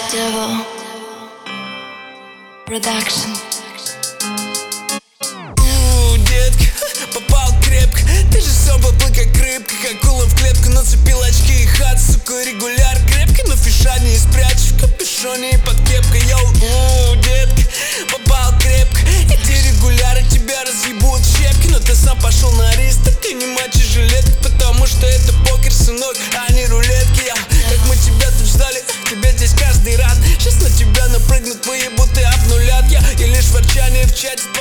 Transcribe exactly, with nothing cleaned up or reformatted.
Devil Production. У, детка, попал крепко. Ты же сам поплыл как рыбка, как акула в клетку. Нацепил очки и хат, сука, регуляр крепкий. Но фиша не спрячешь в капюшоне и под кепкой. Йоу, у, детка, попал крепко. Эти регуляры тебя разъебут в щепки. Но ты сам пошел на риск, так ты не мочи жилетку. Потому что это покер, сынок, а не рулетки. Я, как мы тебя тут ждали, тебе здесь каждый рад. Сейчас на тебя напрыгнут, выебут и обнулят. Я и лишь ворчание в чате.